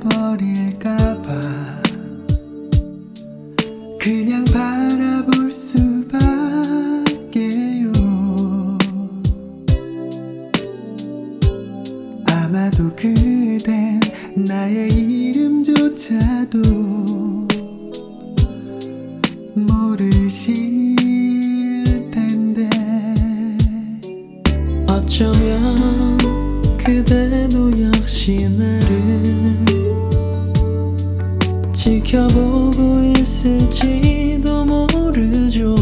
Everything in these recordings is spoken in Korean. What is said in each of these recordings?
버릴까봐 그냥 바라볼 수밖에요. 아마도 그댄 나의 이름조차도 모르실 텐데, 어쩌면 그대도 역시 나를 지켜보고 있을지도 모르죠.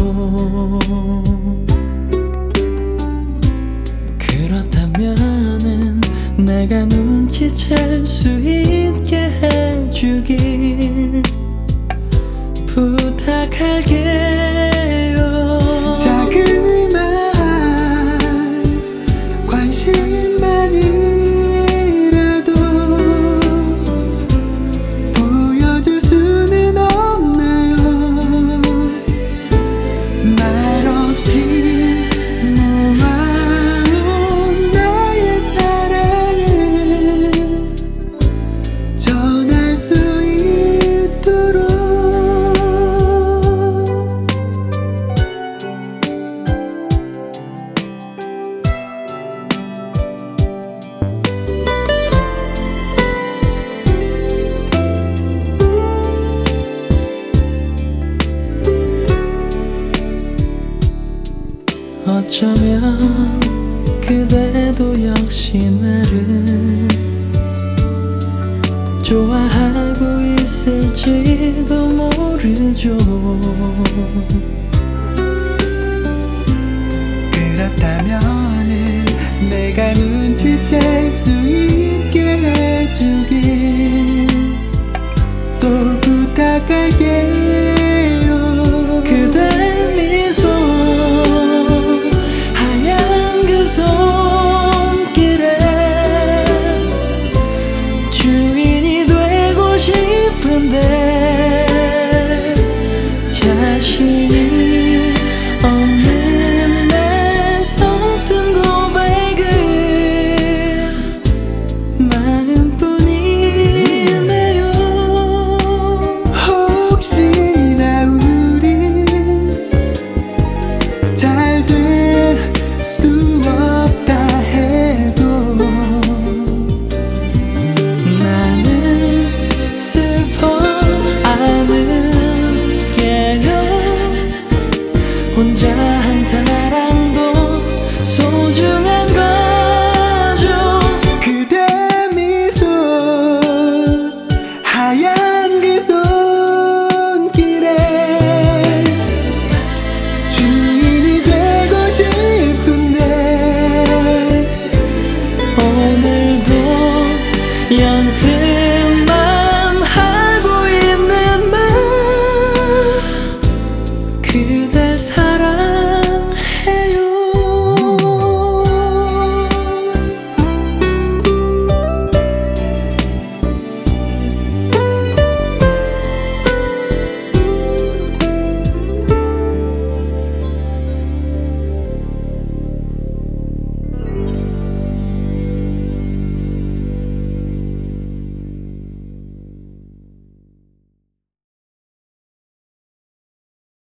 그렇다면은 내가 눈치챌 수 있게 해주길 부탁할게요. 자그마한 관심만이라도 보여줄 수는 없나요? 말없이 모아온 나의 사랑을 전할 수 있도록. 어쩌면 그대도 역시 나를 좋아하고 있을지도 모르죠.